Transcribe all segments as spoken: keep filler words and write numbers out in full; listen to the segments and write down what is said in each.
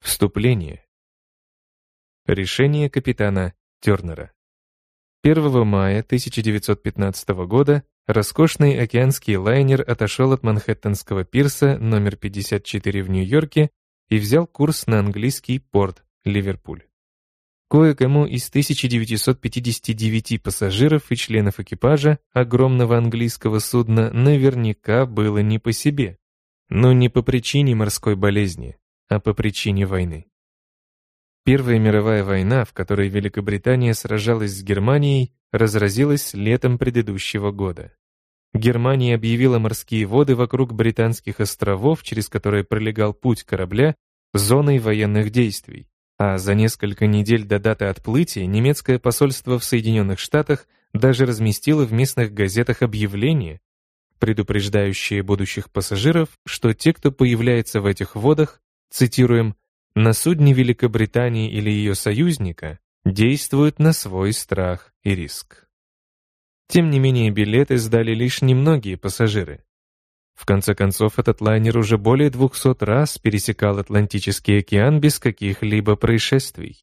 Вступление. Решение капитана Тернера. первого мая тысяча девятьсот пятнадцатого года роскошный океанский лайнер отошел от Манхэттенского пирса номер пятьдесят четыре в Нью-Йорке и взял курс на английский порт Ливерпуль. Кое-кому из тысяча девятьсот пятидесяти девяти пассажиров и членов экипажа огромного английского судна наверняка было не по себе, но не по причине морской болезни, а по причине войны. Первая мировая война, в которой Великобритания сражалась с Германией, разразилась летом предыдущего года. Германия объявила морские воды вокруг британских островов, через которые пролегал путь корабля, зоной военных действий, а за несколько недель до даты отплытия немецкое посольство в Соединенных Штатах даже разместило в местных газетах объявление, предупреждающее будущих пассажиров, что те, кто появляется в этих водах, цитируем, «на судне Великобритании или ее союзника действуют на свой страх и риск». Тем не менее, билеты сдали лишь немногие пассажиры. В конце концов, этот лайнер уже более двухсот раз пересекал Атлантический океан без каких-либо происшествий.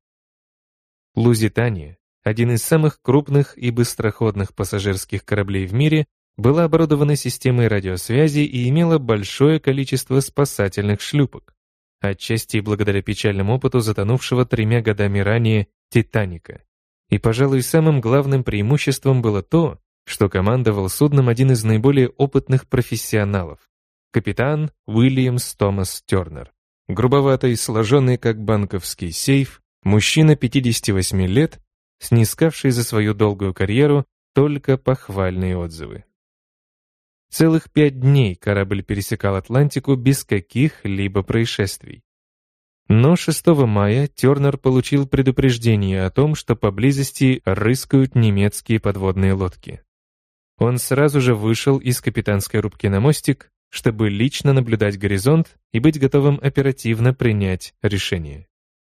Лузитания, один из самых крупных и быстроходных пассажирских кораблей в мире, была оборудована системой радиосвязи и имела большое количество спасательных шлюпок, отчасти благодаря печальному опыту затонувшего тремя годами ранее «Титаника». И, пожалуй, самым главным преимуществом было то, что командовал судном один из наиболее опытных профессионалов — капитан Уильямс Томас Тернер. Грубоватый, сложенный как банковский сейф, мужчина пятидесяти восьми лет, снискавший за свою долгую карьеру только похвальные отзывы. Целых пять дней корабль пересекал Атлантику без каких-либо происшествий. Но шестого мая Тернер получил предупреждение о том, что поблизости рыскают немецкие подводные лодки. Он сразу же вышел из капитанской рубки на мостик, чтобы лично наблюдать горизонт и быть готовым оперативно принять решение.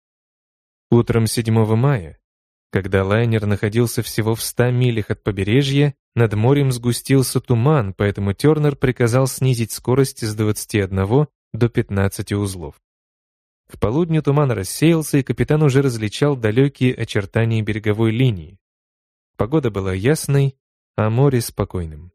Утром седьмого мая, когда лайнер находился всего в ста милях от побережья, над морем сгустился туман, поэтому Тернер приказал снизить скорость с двадцати одного до пятнадцати узлов. К полудню туман рассеялся, и капитан уже различал далекие очертания береговой линии. Погода была ясной, а море спокойным.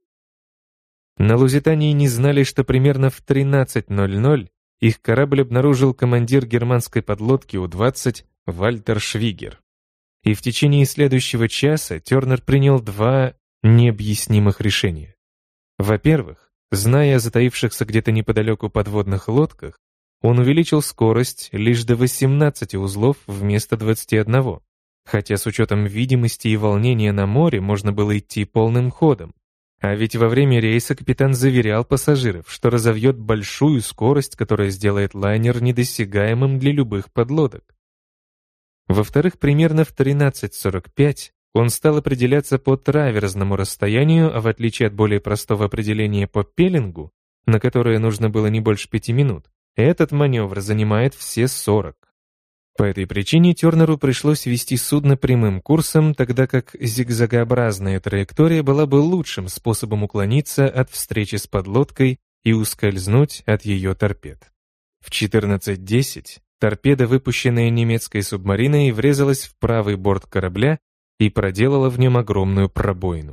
На Лузитании не знали, что примерно в тринадцать ноль ноль их корабль обнаружил командир германской подлодки У двадцать Вальтер Швигер. И в течение следующего часа Тернер принял два необъяснимых решения. Во-первых, зная о затаившихся где-то неподалеку подводных лодках, он увеличил скорость лишь до восемнадцати узлов вместо двадцати одного, хотя с учетом видимости и волнения на море можно было идти полным ходом. А ведь во время рейса капитан заверял пассажиров, что разовьет большую скорость, которая сделает лайнер недосягаемым для любых подлодок. Во-вторых, примерно в тринадцать сорок пять он стал определяться по траверзному расстоянию, а в отличие от более простого определения по пеллингу, на которое нужно было не больше пяти минут, этот маневр занимает все сорок. По этой причине Тернеру пришлось вести судно прямым курсом, тогда как зигзагообразная траектория была бы лучшим способом уклониться от встречи с подлодкой и ускользнуть от ее торпед. В четырнадцать десять торпеда, выпущенная немецкой субмариной, врезалась в правый борт корабля и проделала в нем огромную пробоину.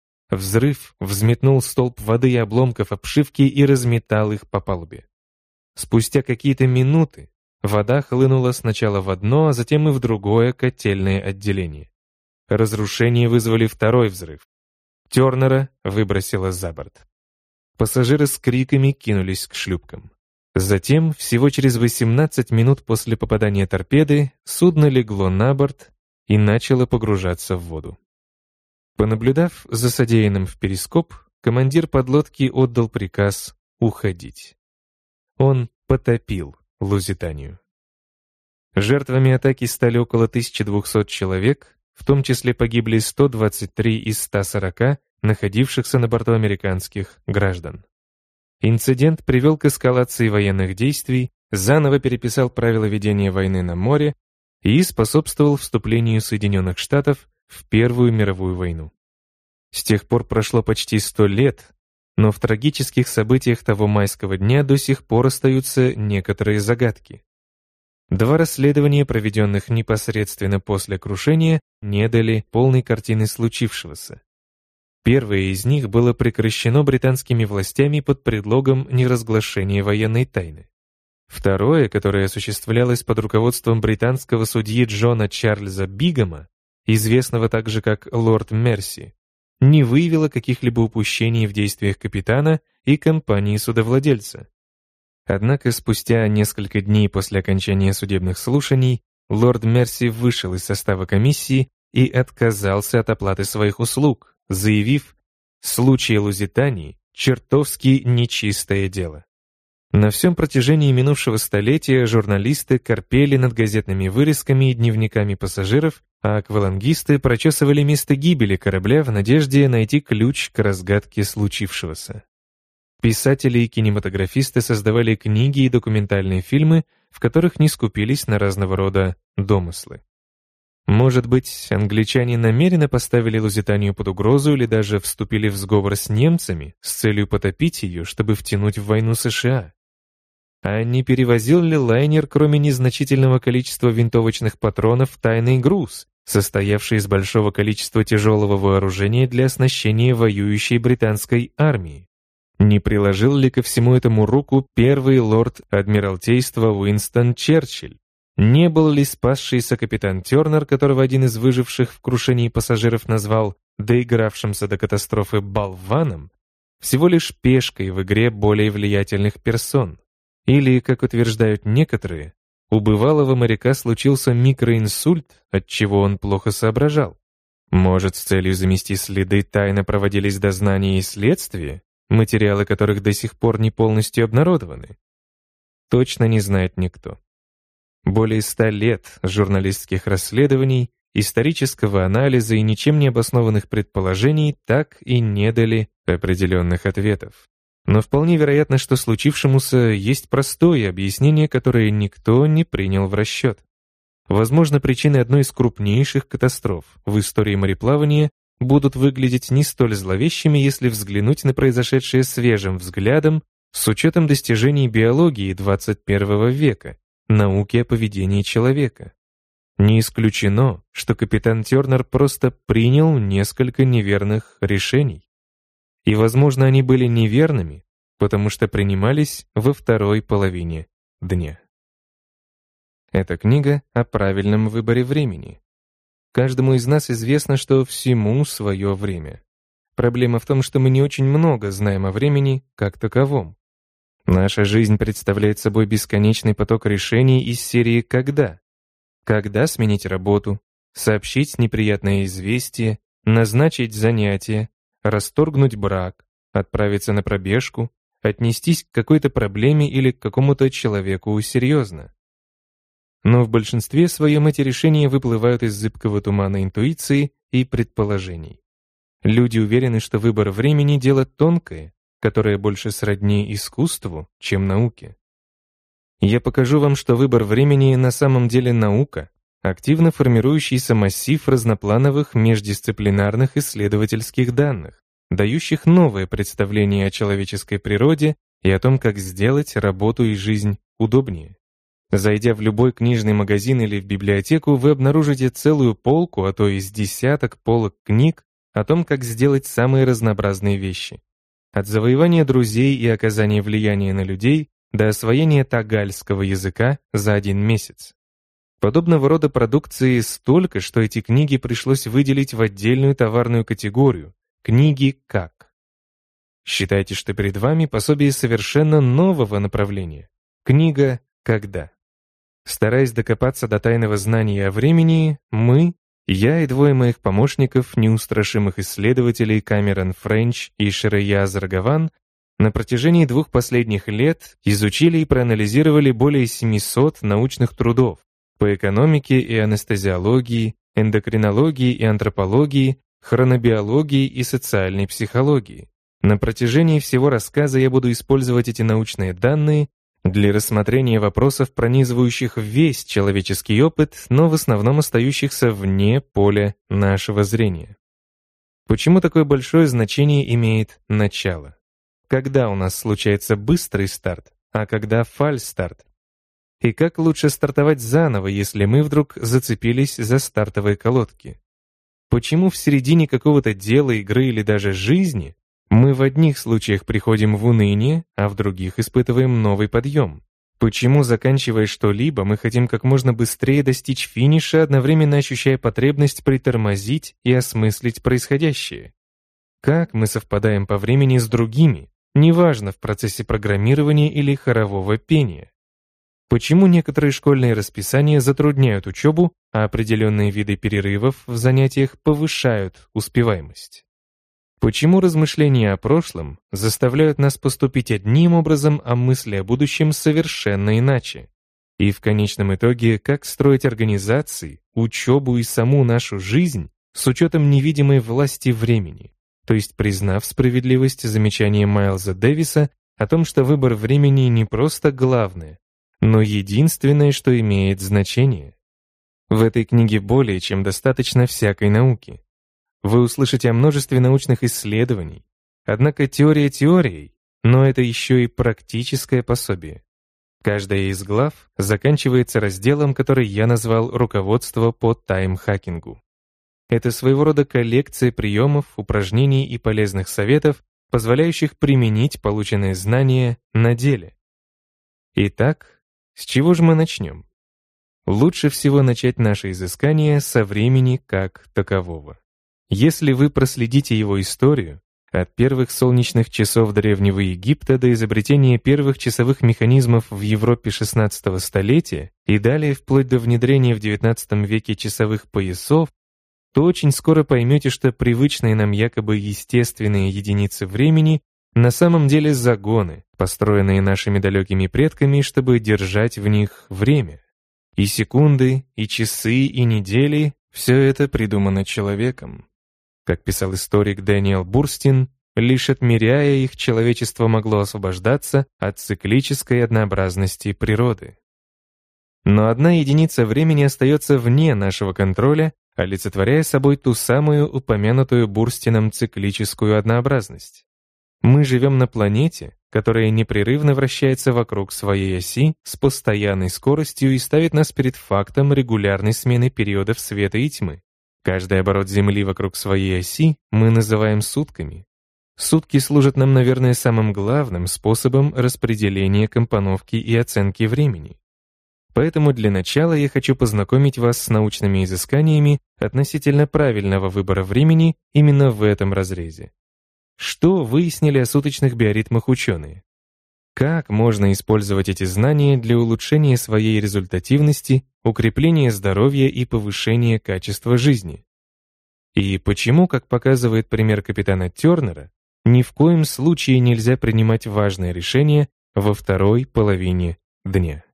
Взрыв взметнул столб воды и обломков обшивки и разметал их по палубе. Спустя какие-то минуты вода хлынула сначала в одно, а затем и в другое котельное отделение. Разрушения вызвали второй взрыв. Тернера выбросило за борт. Пассажиры с криками кинулись к шлюпкам. Затем, всего через восемнадцать минут после попадания торпеды, судно легло на борт и начало погружаться в воду. Понаблюдав за содеянным в перископ, командир подлодки отдал приказ уходить. Он потопил Лузитанию. Жертвами атаки стали около тысячи двухсот человек, в том числе погибли сто двадцать три из ста сорока находившихся на борту американских граждан. Инцидент привел к эскалации военных действий, заново переписал правила ведения войны на море и способствовал вступлению Соединенных Штатов в Первую мировую войну. С тех пор прошло почти сто лет, но в трагических событиях того майского дня до сих пор остаются некоторые загадки. Два расследования, проведенных непосредственно после крушения, не дали полной картины случившегося. Первое из них было прекращено британскими властями под предлогом неразглашения военной тайны. Второе, которое осуществлялось под руководством британского судьи Джона Чарльза Бигама, известного также как Лорд Мерси, не выявило каких-либо упущений в действиях капитана и компании-судовладельца. Однако спустя несколько дней после окончания судебных слушаний лорд Мерси вышел из состава комиссии и отказался от оплаты своих услуг, заявив: «Случай Лузитании — чертовски нечистое дело». На всем протяжении минувшего столетия журналисты корпели над газетными вырезками и дневниками пассажиров, а аквалангисты прочесывали место гибели корабля в надежде найти ключ к разгадке случившегося. Писатели и кинематографисты создавали книги и документальные фильмы, в которых не скупились на разного рода домыслы. Может быть, англичане намеренно поставили Лузитанию под угрозу или даже вступили в сговор с немцами с целью потопить ее, чтобы втянуть в войну США? А не перевозил ли лайнер, кроме незначительного количества винтовочных патронов, тайный груз, состоявший из большого количества тяжелого вооружения для оснащения воюющей британской армии? Не приложил ли ко всему этому руку первый лорд Адмиралтейства Уинстон Черчилль? Не был ли спасшийся капитан Тернер, которого один из выживших в крушении пассажиров назвал доигравшимся до катастрофы болваном, всего лишь пешкой в игре более влиятельных персон? Или, как утверждают некоторые, у бывалого моряка случился микроинсульт, отчего он плохо соображал? Может, с целью замести следы тайно проводились дознания и следствия, материалы которых до сих пор не полностью обнародованы? Точно не знает никто. Более ста лет журналистских расследований, исторического анализа и ничем не обоснованных предположений так и не дали определенных ответов. Но вполне вероятно, что случившемуся есть простое объяснение, которое никто не принял в расчет. Возможно, причины одной из крупнейших катастроф в истории мореплавания будут выглядеть не столь зловещими, если взглянуть на произошедшее свежим взглядом с учетом достижений биологии двадцать первого века, науки о поведении человека. Не исключено, что капитан Тернер просто принял несколько неверных решений. И, возможно, они были неверными, потому что принимались во второй половине дня. Эта книга о правильном выборе времени. Каждому из нас известно, что всему свое время. Проблема в том, что мы не очень много знаем о времени как таковом. Наша жизнь представляет собой бесконечный поток решений из серии «Когда?». Когда сменить работу, сообщить неприятное известие, назначить занятие, расторгнуть брак, отправиться на пробежку, отнестись к какой-то проблеме или к какому-то человеку серьезно. Но в большинстве своем эти решения выплывают из зыбкого тумана интуиции и предположений. Люди уверены, что выбор времени — дело тонкое, которое больше сродни искусству, чем науке. Я покажу вам, что выбор времени на самом деле наука, активно формирующийся массив разноплановых междисциплинарных исследовательских данных, дающих новое представление о человеческой природе и о том, как сделать работу и жизнь удобнее. Зайдя в любой книжный магазин или в библиотеку, вы обнаружите целую полку, а то и с десяток полок книг о том, как сделать самые разнообразные вещи. От завоевания друзей и оказания влияния на людей до освоения тагальского языка за один месяц. Подобного рода продукции столько, что эти книги пришлось выделить в отдельную товарную категорию – книги «Как». Считайте, что перед вами пособие совершенно нового направления – книга «Когда». Стараясь докопаться до тайного знания о времени, мы, я и двое моих помощников, неустрашимых исследователей Камерон Френч и Шерейяз Рагаван, на протяжении двух последних лет изучили и проанализировали более семисот научных трудов по экономике и анестезиологии, эндокринологии и антропологии, хронобиологии и социальной психологии. На протяжении всего рассказа я буду использовать эти научные данные для рассмотрения вопросов, пронизывающих весь человеческий опыт, но в основном остающихся вне поля нашего зрения. Почему такое большое значение имеет начало? Когда у нас случается быстрый старт, а когда фальстарт? И как лучше стартовать заново, если мы вдруг зацепились за стартовые колодки? Почему в середине какого-то дела, игры или даже жизни мы в одних случаях приходим в уныние, а в других испытываем новый подъем? Почему, заканчивая что-либо, мы хотим как можно быстрее достичь финиша, одновременно ощущая потребность притормозить и осмыслить происходящее? Как мы совпадаем по времени с другими, неважно в процессе программирования или хорового пения? Почему некоторые школьные расписания затрудняют учебу, а определенные виды перерывов в занятиях повышают успеваемость? Почему размышления о прошлом заставляют нас поступить одним образом, а мысли о будущем совершенно иначе? И в конечном итоге, как строить организации, учебу и саму нашу жизнь с учетом невидимой власти времени, то есть признав справедливость замечания Майлза Дэвиса о том, что выбор времени не просто главное, но единственное, что имеет значение. В этой книге более чем достаточно всякой науки. Вы услышите о множестве научных исследований. Однако теория теорией, но это еще и практическое пособие. Каждая из глав заканчивается разделом, который я назвал «Руководство по таймхакингу». Это своего рода коллекция приемов, упражнений и полезных советов, позволяющих применить полученные знания на деле. Итак, с чего же мы начнем? Лучше всего начать наше изыскание со времени как такового. Если вы проследите его историю, от первых солнечных часов Древнего Египта до изобретения первых часовых механизмов в Европе шестнадцатого столетия и далее вплоть до внедрения в девятнадцатом веке часовых поясов, то очень скоро поймете, что привычные нам якобы естественные единицы времени на самом деле загоны, построенные нашими далекими предками, чтобы держать в них время. И секунды, и часы, и недели — все это придумано человеком. Как писал историк Дэниел Бурстин, лишь отмеряя их, человечество могло освобождаться от циклической однообразности природы. Но одна единица времени остается вне нашего контроля, олицетворяя собой ту самую упомянутую Бурстином циклическую однообразность. Мы живем на планете, которая непрерывно вращается вокруг своей оси с постоянной скоростью и ставит нас перед фактом регулярной смены периодов света и тьмы. Каждый оборот Земли вокруг своей оси мы называем сутками. Сутки служат нам, наверное, самым главным способом распределения компоновки и оценки времени. Поэтому для начала я хочу познакомить вас с научными изысканиями относительно правильного выбора времени именно в этом разрезе. Что выяснили о суточных биоритмах ученые? Как можно использовать эти знания для улучшения своей результативности, укрепления здоровья и повышения качества жизни? И почему, как показывает пример капитана Тернера, ни в коем случае нельзя принимать важные решения во второй половине дня?